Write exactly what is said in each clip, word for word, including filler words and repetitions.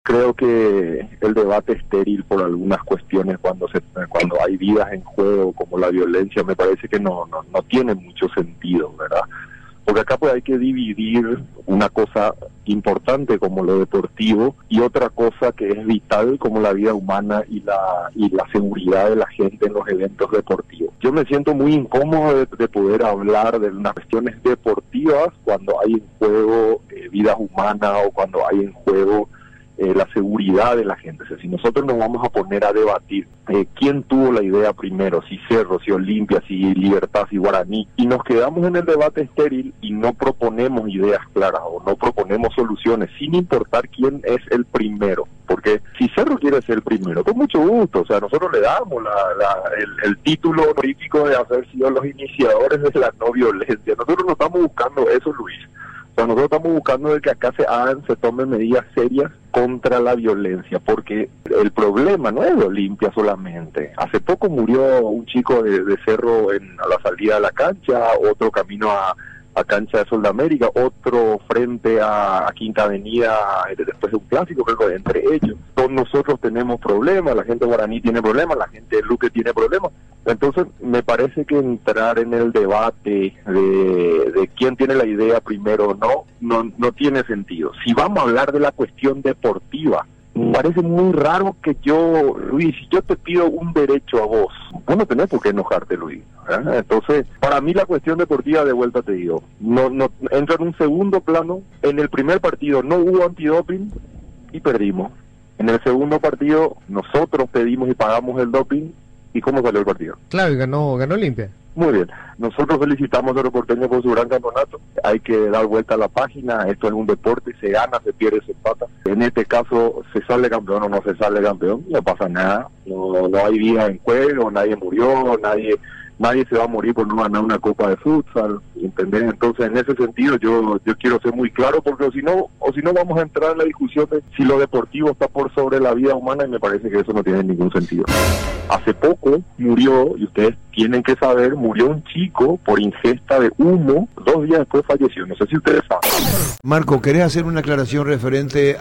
Creo que el debate estéril por algunas cuestiones cuando se cuando hay vidas en juego, como la violencia, me parece que no no, no tiene mucho sentido, ¿verdad? Porque acá pues hay que dividir una cosa importante como lo deportivo y otra cosa que es vital como la vida humana y la y la seguridad de la gente en los eventos deportivos. Yo me siento muy incómodo de, de poder hablar de unas cuestiones deportivas cuando hay en juego eh, vidas humanas o cuando hay en juego Eh, la seguridad de la gente. O sea, si nosotros nos vamos a poner a debatir eh, quién tuvo la idea primero, si Cerro, si Olimpia, si Libertad, si Guaraní, y nos quedamos en el debate estéril y no proponemos ideas claras o no proponemos soluciones, sin importar quién es el primero, porque si Cerro quiere ser el primero, con mucho gusto, o sea, nosotros le damos la, la, el, el título honorífico de haber sido los iniciadores de la no violencia. Nosotros no estamos buscando eso, Luis. O sea, nosotros estamos buscando de que acá se hagan, se tomen medidas serias contra la violencia, porque el problema no es de Olimpia solamente. Hace poco murió un chico de, de Cerro en, a la salida de la cancha, otro camino a, a cancha de Sol de América, otro frente a, a Quinta Avenida después de un clásico, creo que entre ellos. Todos nosotros tenemos problemas, la gente de Guaraní tiene problemas, la gente de Luque tiene problemas. Entonces, me parece que entrar en el debate de, de quién tiene la idea primero o no, no, no tiene sentido. Si vamos a hablar de la cuestión deportiva, me parece muy raro que yo, Luis, si yo te pido un derecho a vos, vos no tenés por qué enojarte, Luis. ¿eh? Entonces, para mí la cuestión deportiva, de vuelta te digo, no, no entra en un segundo plano. En el primer partido no hubo antidoping y perdimos. En el segundo partido nosotros pedimos y pagamos el doping. ¿Y cómo salió el partido? Claro, y ganó, ganó Olimpia. Muy bien. Nosotros felicitamos a los porteños por su gran campeonato. Hay que dar vuelta a la página. Esto es un deporte, se gana, se pierde, se empata. En este caso, se sale campeón o no se sale campeón, no pasa nada. No, no hay vida en juego, nadie murió, nadie nadie se va a morir por no ganar una copa de futsal, ¿entendés? Entonces, en ese sentido, yo yo quiero ser muy claro, porque o si no o si no vamos a entrar en la discusión de si lo deportivo está por sobre la vida humana, y me parece que eso no tiene ningún sentido. Hace poco murió, y ustedes tienen que saber, murió un chico por ingesta de humo, dos días después falleció, no sé si ustedes saben. Marco, ¿querés hacer una aclaración referente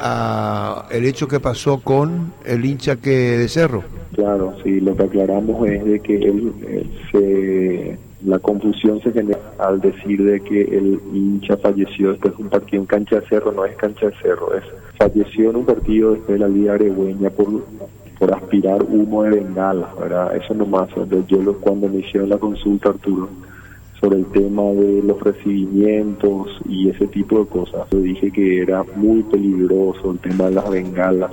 a el hecho que pasó con el hincha que de Cerro? Claro, sí, lo que aclaramos es de que él, él se, la confusión se genera al decir de que el hincha falleció después de un partido en cancha de Cerro. No es cancha de Cerro, es falleció en un partido después de la Liga Aregüeña por por aspirar humo de bengala, ¿verdad? Eso nomás. Yo lo, cuando me hicieron la consulta, Arturo, sobre el tema de los recibimientos y ese tipo de cosas, yo dije que era muy peligroso el tema de las bengalas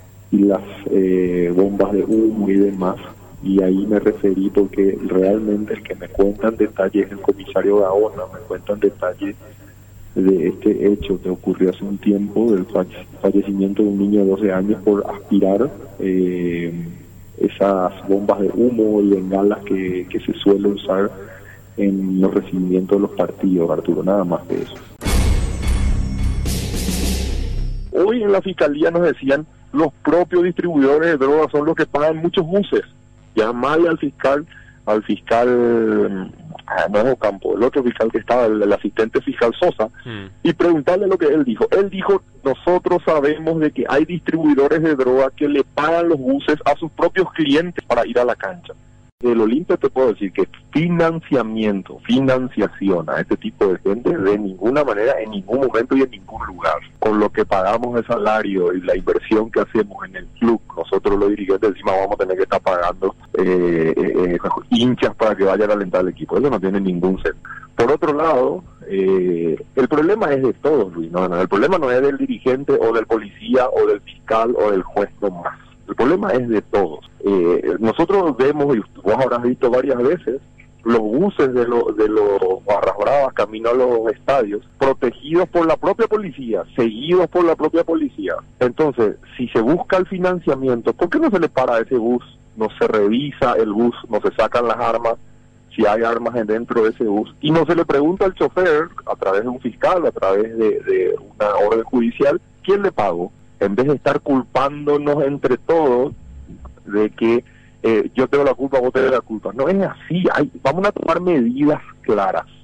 y las eh, bombas de humo y demás, y ahí me referí porque realmente el que me cuenta en detalle es el comisario Gaona. Me cuenta en detalle de este hecho que ocurrió hace un tiempo, del fallecimiento de un niño de doce años por aspirar eh, esas bombas de humo y bengalas que, que se suele usar en los recibimientos de los partidos, Arturo, nada más que eso. Hoy en la fiscalía nos decían, los propios distribuidores de drogas son los que pagan muchos buses. Llamarle al fiscal, al fiscal, ah, no es Ocampo, el otro fiscal que estaba, el, el asistente fiscal Sosa, mm. y preguntarle lo que él dijo. Él dijo, nosotros sabemos de que hay distribuidores de droga que le pagan los buses a sus propios clientes para ir a la cancha. Del Olimpia te puedo decir que financiamiento, financiación a este tipo de gente de ninguna manera, en ningún momento y en ningún lugar. Con lo que pagamos de salario y la inversión que hacemos en el club, nosotros los dirigentes encima vamos a tener que estar pagando eh, eh, hinchas para que vayan a alentar al equipo. Eso no tiene ningún sentido. Por otro lado, eh, el problema es de todos, Luis. No, no, el problema no es del dirigente o del policía o del fiscal o del juez nomás. El problema es de todos. Eh, nosotros vemos, y vos habrás visto varias veces, los buses de, lo, de los barras bravas camino a los estadios, protegidos por la propia policía, seguidos por la propia policía. Entonces, si se busca el financiamiento, ¿por qué no se le para a ese bus? No se revisa el bus, no se sacan las armas, si hay armas dentro de ese bus, y no se le pregunta al chofer, a través de un fiscal, a través de, de una orden judicial, ¿quién le pagó? En vez de estar culpándonos entre todos de que eh, yo tengo la culpa, vos tenés la culpa. No es así. Hay, vamos a tomar medidas claras.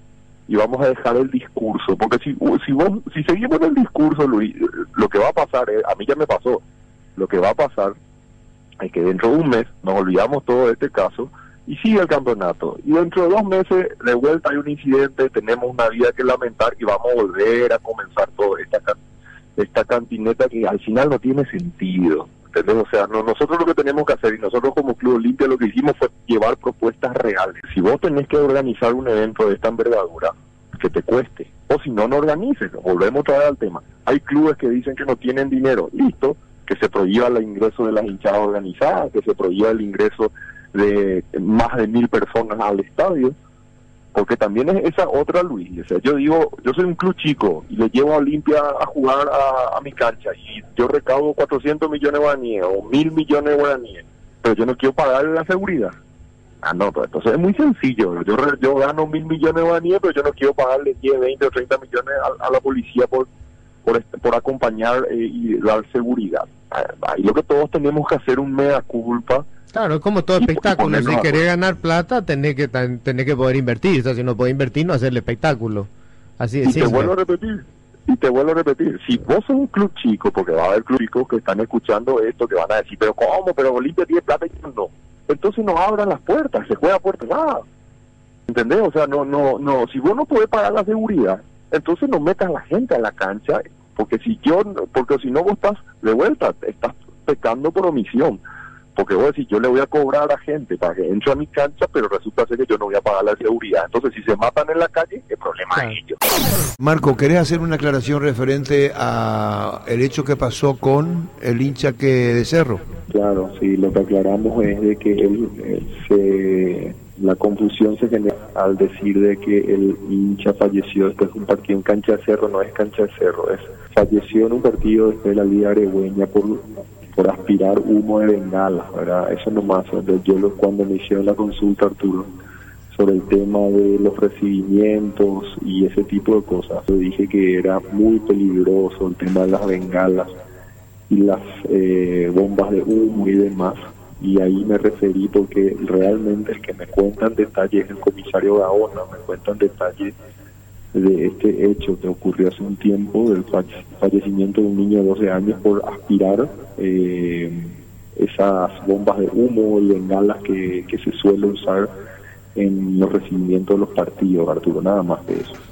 y vamos a dejar el discurso, porque si si vos si seguimos el discurso, Luis, lo que va a pasar es, a mí ya me pasó, lo que va a pasar es que dentro de un mes nos olvidamos todo de este caso y sigue el campeonato, y dentro de dos meses de vuelta hay un incidente, tenemos una vida que lamentar y vamos a volver a comenzar toda esta esta cantineta que al final no tiene sentido, ¿entendés? O sea, no, nosotros lo que tenemos que hacer, y nosotros como Club Olimpia lo que hicimos fue llevar propuestas reales. Si vos tenés que organizar un evento de esta envergadura, que te cueste, o si no, no organices, volvemos otra vez al tema. Hay clubes que dicen que no tienen dinero, listo, que se prohíba el ingreso de las hinchadas organizadas, que se prohíba el ingreso de más de mil personas al estadio, porque también es esa otra, Luis. O sea, yo digo, yo soy un club chico y le llevo a Olimpia a jugar a, a mi cancha y yo recaudo cuatrocientos millones de guaraníes o mil millones de guaraníes, pero yo no quiero pagarle la seguridad. Ah, no, pues entonces es muy sencillo. Yo yo gano mil millones de guaraníes, pero yo no quiero pagarle diez, veinte o treinta millones a, a la policía por por, por acompañar eh, y dar seguridad. Ahí lo que todos tenemos que hacer un mea culpa. Claro, es como todo espectáculo. Si querés ganar plata, tenés que tenés que poder invertir. O sea, si no podés invertir, no hacerle espectáculo. Así de y simple. te vuelvo a repetir, y te vuelvo a repetir, si vos sos un club chico, porque va a haber club chicos que están escuchando esto, que van a decir, pero ¿cómo? Pero Olimpia tiene plata y yo no. Entonces no abran las puertas, se juega a puerta nada. ¿Entendés? O sea, no, no, no, si vos no podés pagar la seguridad, entonces no metas a la gente a la cancha, porque si yo, porque si no vos estás de vuelta, estás pecando por omisión. Porque vos decís, yo le voy a cobrar a la gente para que entre a mi cancha, pero resulta ser que yo no voy a pagar la seguridad. Entonces, si se matan en la calle, el problema es ellos. Marco, ¿querés hacer una aclaración referente a el hecho que pasó con el hincha que de Cerro? Claro, sí, lo que aclaramos es de que él, él se, la confusión se genera al decir de que el hincha falleció después de un partido en cancha de Cerro. No es cancha de Cerro, es falleció en un partido después de la Liga Aregüeña por por aspirar humo de bengala, ¿verdad? Eso nomás. Yo lo, cuando me hicieron la consulta, Arturo, sobre el tema de los recibimientos y ese tipo de cosas, yo dije que era muy peligroso el tema de las bengalas y las eh, bombas de humo y demás, y ahí me referí porque realmente el que me cuentan detalles es el comisario Gaona, me cuentan detalles de este hecho que ocurrió hace un tiempo, del fallecimiento de un niño de doce años por aspirar eh, esas bombas de humo y bengalas que, que se suele usar en los recibimientos de los partidos, Arturo, nada más que eso.